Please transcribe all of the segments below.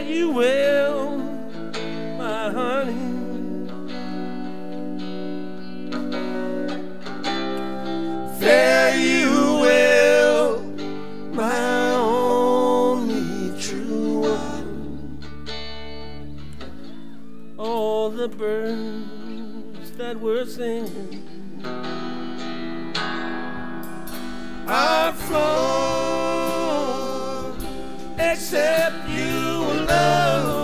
you well, my honey. Fare you well, my only true one. All the birds that were singing are flown, except you alone.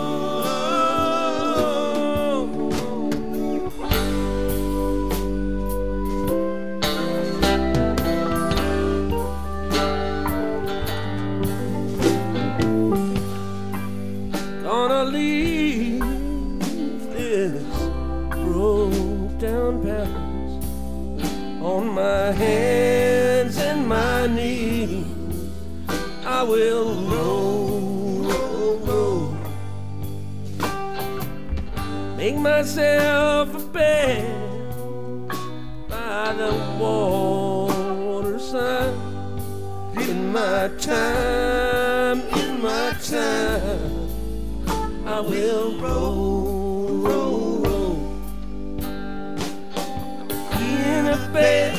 Gonna leave this broke down palace on my hands and my knees. I will roll, roll, roll, make myself a bed by the waterside. In my time, I will roll, roll, roll in a bed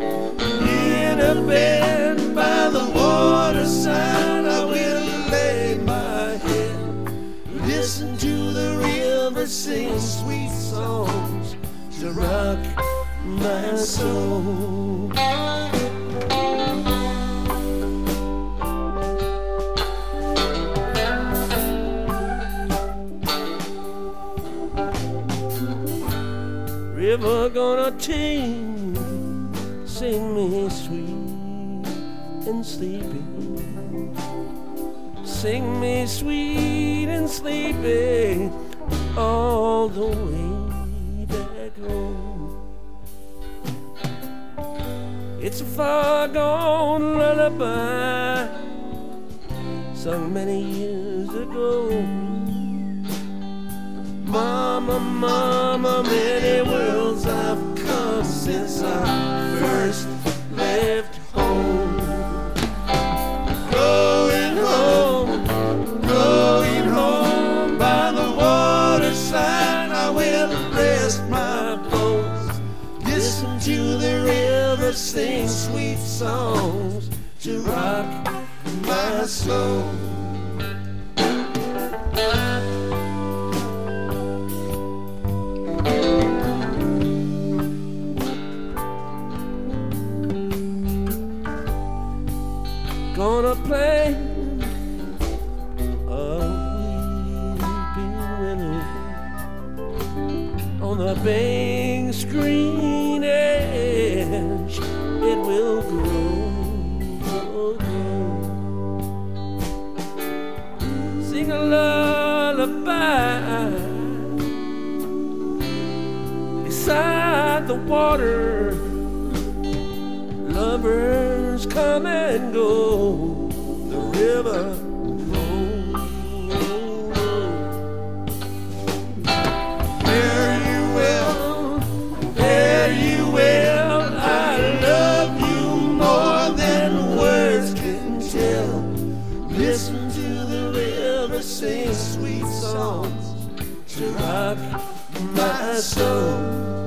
by the waterside. I will lay my head, listen to the river sing sweet songs to rock my soul. River gonna sing me sweet and sleepy, sing me sweet and sleepy all the way back home. It's a far gone lullaby sung many years ago. Mama, mama, many worlds I've come since I first left home. Going home by the waterside. I will rest my bones, listen to the river sing sweet songs to rock my soul. Gonna play a weeping willow on the Bing's green edge. It will grow, sing a lullaby beside the water. Lovers come and go, the river rolls. Fare you well, I love you more than words can tell. Listen to the river sing sweet songs to rock my soul.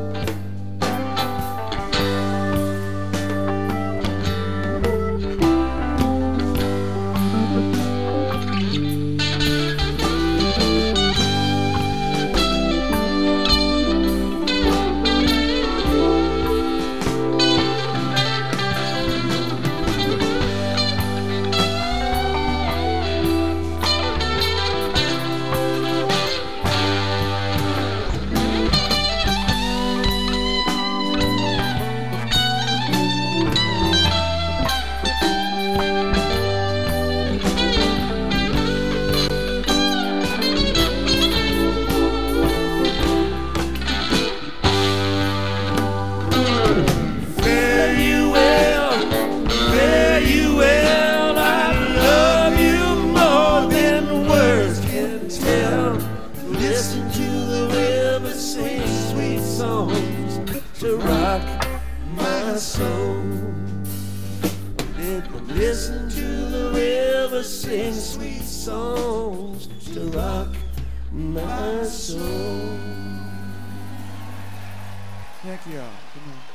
To rock my soul, listen to the river sing sweet songs. songs to rock my soul. Thank you all. Good night.